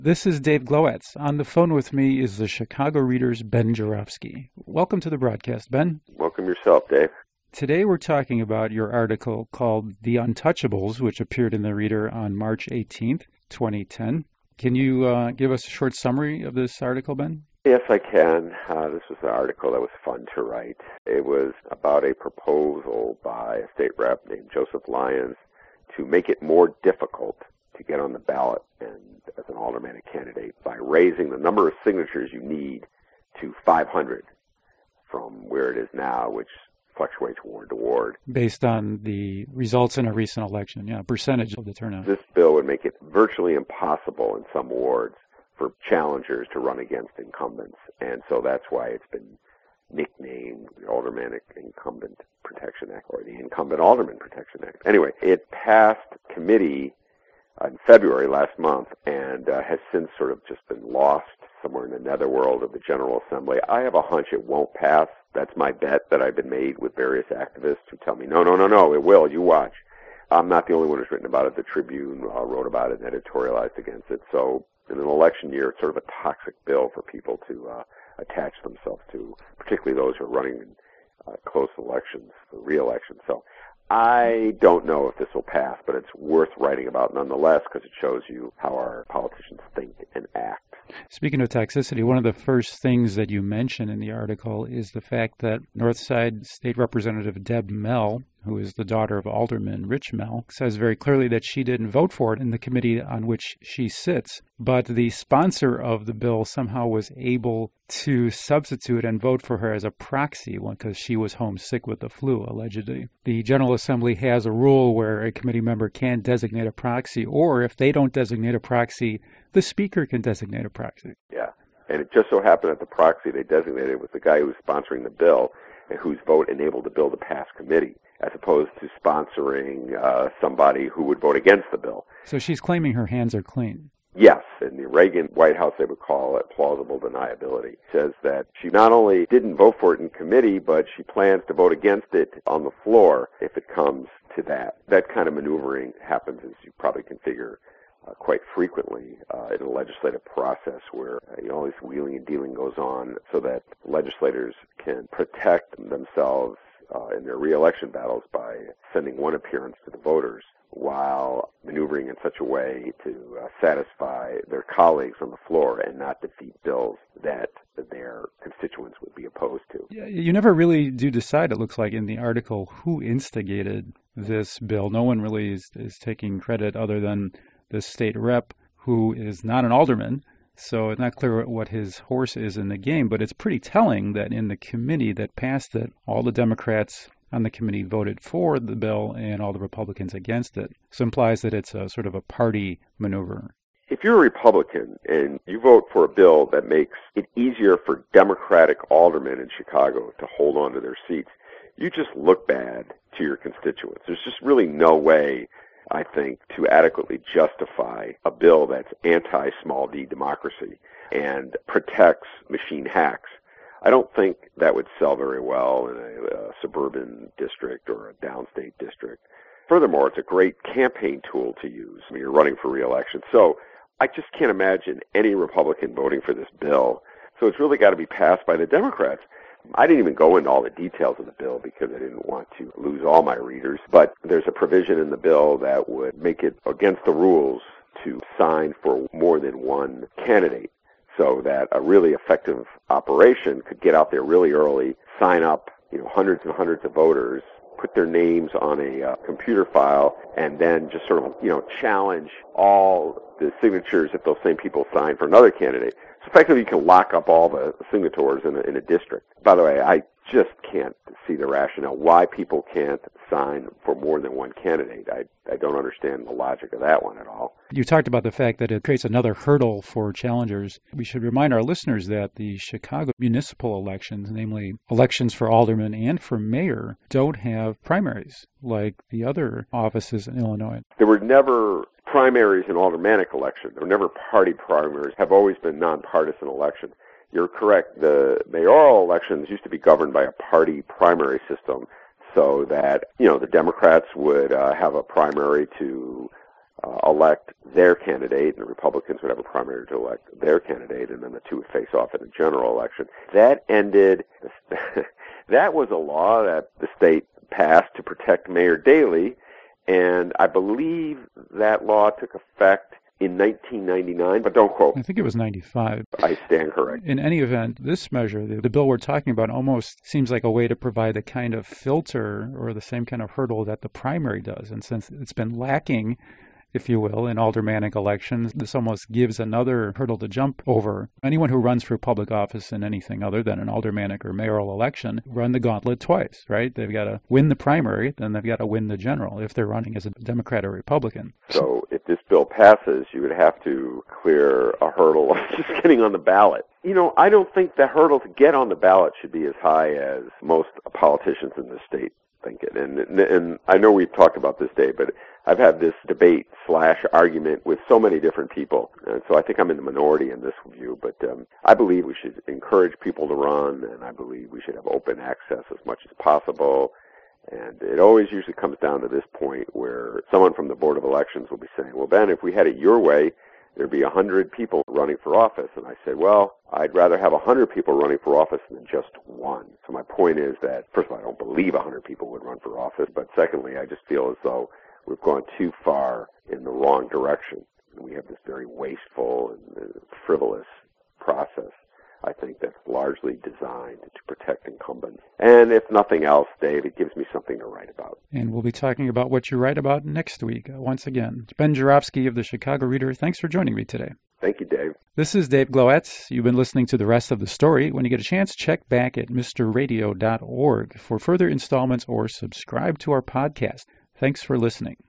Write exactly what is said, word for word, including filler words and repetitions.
This is Dave Glowacz. On the phone with me is the Chicago Reader's Ben Joravsky. Welcome to the broadcast, Ben. Welcome yourself, Dave. Today we're talking about your article called The Untouchables, which appeared in the Reader on March eighteenth, twenty ten. Can you uh, give us a short summary of this article, Ben? Yes, I can. Uh, this was an article that was fun to write. It was about a proposal by a state rep named Joseph Lyons to make it more difficult to get on the ballot and as an aldermanic candidate by raising the number of signatures you need to five hundred from where it is now, which fluctuates ward to ward. Based on the results in a recent election, yeah, percentage of the turnout. This bill would make it virtually impossible in some wards for challengers to run against incumbents, and so that's why it's been nicknamed the Aldermanic Incumbent Protection Act, or the Incumbent Alderman Protection Act. Anyway, it passed committee in February last month and uh, has since sort of just been lost somewhere in the netherworld of the General Assembly. I have a hunch it won't pass. That's my bet that I've been made with various activists who tell me, no, no, no, no, it will, you watch. I'm not the only one who's written about it. The Tribune uh, wrote about it and editorialized against it. So in an election year, it's sort of a toxic bill for people to uh, attach themselves to, particularly those who are running in uh, close elections, for re-election. So I don't know if this will pass, but it's worth writing about nonetheless because it shows you how our politicians think and act. Speaking of toxicity, one of the first things that you mention in the article is the fact that Northside State Representative Deb Mell, who is the daughter of Alderman Rich Mell, says very clearly that she didn't vote for it in the committee on which she sits. But the sponsor of the bill somehow was able to substitute and vote for her as a proxy because she was homesick with the flu, allegedly. The General Assembly has a rule where a committee member can designate a proxy, or if they don't designate a proxy, the Speaker can designate a proxy. Yeah, and it just so happened that the proxy they designated was the guy who was sponsoring the bill and whose vote enabled the bill to pass committee, as opposed to sponsoring uh, somebody who would vote against the bill. So she's claiming her hands are clean. Yes, in the Reagan White House they would call it plausible deniability. It says that she not only didn't vote for it in committee, but she plans to vote against it on the floor if it comes to that. That kind of maneuvering happens, as you probably can figure, Uh, quite frequently uh, in a legislative process where uh, you know, all this wheeling and dealing goes on so that legislators can protect themselves uh, in their re-election battles by sending one appearance to the voters while maneuvering in such a way to uh, satisfy their colleagues on the floor and not defeat bills that their constituents would be opposed to. Yeah, you never really do decide, it looks like, in the article who instigated this bill. No one really is, is taking credit other than the state rep, who is not an alderman, so it's not clear what his horse is in the game, but it's pretty telling that in the committee that passed it, all the Democrats on the committee voted for the bill and all the Republicans against it. So it implies that it's a sort of a party maneuver. If you're a Republican and you vote for a bill that makes it easier for Democratic aldermen in Chicago to hold on to their seats, you just look bad to your constituents. There's just really no way, I think, to adequately justify a bill that's anti-small d democracy and protects machine hacks. I don't think that would sell very well in a, a suburban district or a downstate district. Furthermore, it's a great campaign tool to use when you're running for re-election. So I just can't imagine any Republican voting for this bill. So it's really got to be passed by the Democrats. I didn't even go into all the details of the bill because I didn't want to lose all my readers, but there's a provision in the bill that would make it against the rules to sign for more than one candidate so that a really effective operation could get out there really early, sign up, you know, hundreds and hundreds of voters, put their names on a uh, computer file, and then just sort of, you know, challenge all the signatures if those same people sign for another candidate. So effectively, you can lock up all the signatories in a, in a district. By the way, I just can't see the rationale why people can't sign for more than one candidate. I, I don't understand the logic of that one at all. You talked about the fact that it creates another hurdle for challengers. We should remind our listeners that the Chicago municipal elections, namely elections for alderman and for mayor, don't have primaries like the other offices in Illinois. There were never primaries in aldermanic elections. There were never party primaries, have always been nonpartisan elections. You're correct. The mayoral elections used to be governed by a party primary system so that, you know, the Democrats would uh, have a primary to uh, elect their candidate, and the Republicans would have a primary to elect their candidate, and then the two would face off in a general election. That ended, that was a law that the state passed to protect Mayor Daley, and I believe that law took effect in nineteen ninety-nine, but don't quote. I think it was ninety-five. I stand corrected. In any event, this measure, the, the bill we're talking about, almost seems like a way to provide the kind of filter or the same kind of hurdle that the primary does. And since it's been lacking, if you will, in aldermanic elections, this almost gives another hurdle to jump over. Anyone who runs for public office in anything other than an aldermanic or mayoral election run the gauntlet twice, right? They've got to win the primary, then they've got to win the general if they're running as a Democrat or Republican. So if this bill passes, you would have to clear a hurdle of just getting on the ballot. You know, I don't think the hurdle to get on the ballot should be as high as most politicians in the state think it. And, and I know we've talked about this, Dave, but I've had this debate slash argument with so many different people. And so I think I'm in the minority in this view, but um, I believe we should encourage people to run, and I believe we should have open access as much as possible. And it always usually comes down to this point where someone from the Board of Elections will be saying, well, Ben, if we had it your way, there'd be one hundred people running for office. And I said, well, I'd rather have one hundred people running for office than just one. So my point is that, first of all, I don't believe one hundred people would run for office. But secondly, I just feel as though we've gone too far in the wrong direction. We have this very wasteful and frivolous process, I think, that's largely designed to protect incumbents. And if nothing else, Dave, it gives me something to write about. And we'll be talking about what you write about next week. Uh, once again, Ben Joravsky of the Chicago Reader, thanks for joining me today. Thank you, Dave. This is Dave Gloetz. You've been listening to the rest of the story. When you get a chance, check back at mister radio dot org for further installments or subscribe to our podcast. Thanks for listening.